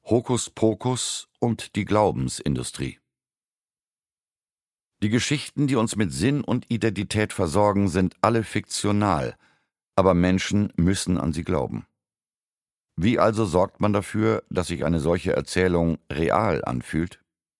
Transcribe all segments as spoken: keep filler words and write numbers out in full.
Hokuspokus und die Glaubensindustrie. Die Geschichten, die uns mit Sinn und Identität versorgen, sind alle fiktional, aber Menschen müssen an sie glauben. Wie also sorgt man dafür, dass sich eine solche Erzählung real anfühlt?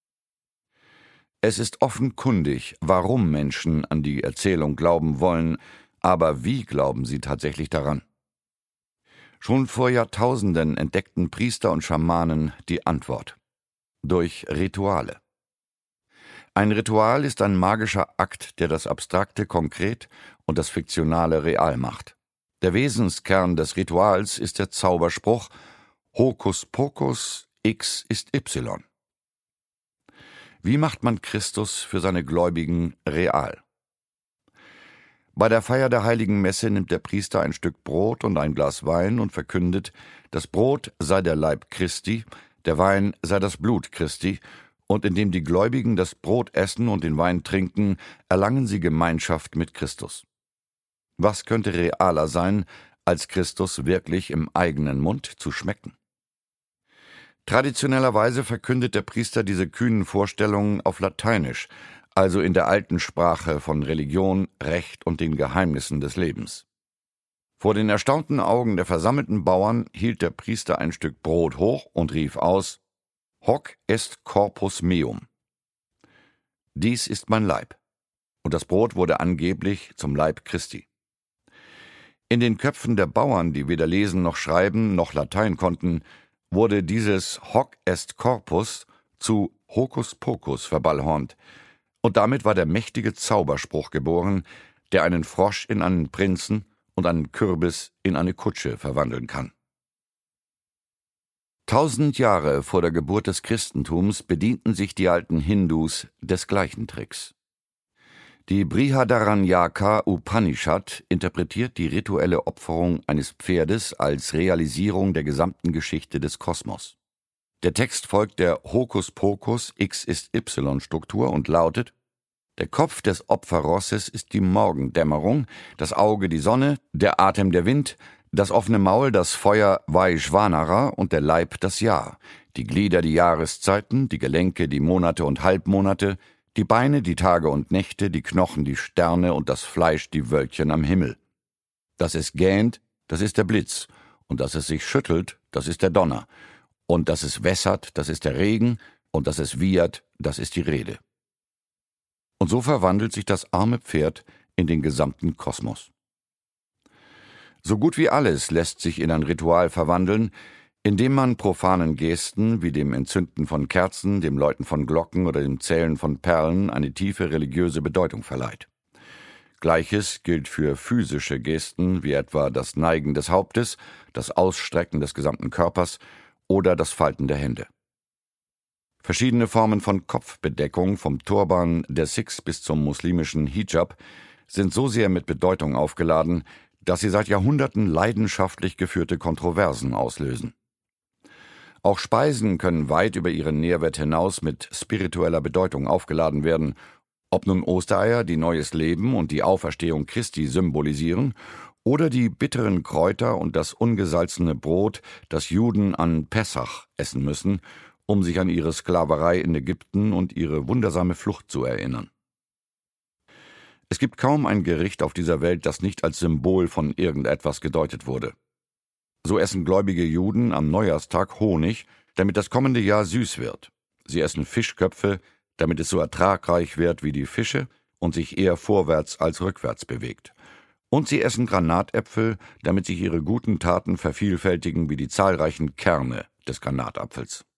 Es ist offenkundig, warum Menschen an die Erzählung glauben wollen, aber wie glauben sie tatsächlich daran? Schon vor Jahrtausenden entdeckten Priester und Schamanen die Antwort: durch Rituale. Ein Ritual ist ein magischer Akt, der das Abstrakte konkret und das Fiktionale real macht. Der Wesenskern des Rituals ist der Zauberspruch Hokuspokus, X ist Y. Wie macht man Christus für seine Gläubigen real? Bei der Feier der Heiligen Messe nimmt der Priester ein Stück Brot und ein Glas Wein und verkündet, das Brot sei der Leib Christi, der Wein sei das Blut Christi, und indem die Gläubigen das Brot essen und den Wein trinken, erlangen sie Gemeinschaft mit Christus. Was könnte realer sein, als Christus wirklich im eigenen Mund zu schmecken? Traditionellerweise verkündet der Priester diese kühnen Vorstellungen auf Lateinisch, also in der alten Sprache von Religion, Recht und den Geheimnissen des Lebens. Vor den erstaunten Augen der versammelten Bauern hielt der Priester ein Stück Brot hoch und rief aus: Hoc est corpus meum. Dies ist mein Leib. Und das Brot wurde angeblich zum Leib Christi. In den Köpfen der Bauern, die weder lesen noch schreiben noch Latein konnten, wurde dieses Hoc est corpus zu Hokuspokus verballhornt, und damit war der mächtige Zauberspruch geboren, der einen Frosch in einen Prinzen und einen Kürbis in eine Kutsche verwandeln kann. Tausend Jahre vor der Geburt des Christentums bedienten sich die alten Hindus des gleichen Tricks. Die Brihadaranyaka Upanishad interpretiert die rituelle Opferung eines Pferdes als Realisierung der gesamten Geschichte des Kosmos. Der Text folgt der Hokuspokus X ist Y-Struktur und lautet: Der Kopf des Opferrosses ist die Morgendämmerung, das Auge die Sonne, der Atem der Wind, das offene Maul das Feuer Vaishvanara und der Leib das Jahr, die Glieder die Jahreszeiten, die Gelenke die Monate und Halbmonate, die Beine die Tage und Nächte, die Knochen die Sterne und das Fleisch die Wölkchen am Himmel. Dass es gähnt, das ist der Blitz, und dass es sich schüttelt, das ist der Donner, und dass es wässert, das ist der Regen, und dass es wiehert, das ist die Rede. Und so verwandelt sich das arme Pferd in den gesamten Kosmos. So gut wie alles lässt sich in ein Ritual verwandeln, indem man profanen Gesten wie dem Entzünden von Kerzen, dem Läuten von Glocken oder dem Zählen von Perlen eine tiefe religiöse Bedeutung verleiht. Gleiches gilt für physische Gesten wie etwa das Neigen des Hauptes, das Ausstrecken des gesamten Körpers oder das Falten der Hände. Verschiedene Formen von Kopfbedeckung, vom Turban der Sikhs bis zum muslimischen Hijab, sind so sehr mit Bedeutung aufgeladen, dass sie seit Jahrhunderten leidenschaftlich geführte Kontroversen auslösen. Auch Speisen können weit über ihren Nährwert hinaus mit spiritueller Bedeutung aufgeladen werden, ob nun Ostereier, die neues Leben und die Auferstehung Christi symbolisieren, oder die bitteren Kräuter und das ungesalzene Brot, das Juden an Pessach essen müssen, um sich an ihre Sklaverei in Ägypten und ihre wundersame Flucht zu erinnern. Es gibt kaum ein Gericht auf dieser Welt, das nicht als Symbol von irgendetwas gedeutet wurde. So essen gläubige Juden am Neujahrstag Honig, damit das kommende Jahr süß wird. Sie essen Fischköpfe, damit es so ertragreich wird wie die Fische und sich eher vorwärts als rückwärts bewegt. Und sie essen Granatäpfel, damit sich ihre guten Taten vervielfältigen wie die zahlreichen Kerne des Granatapfels.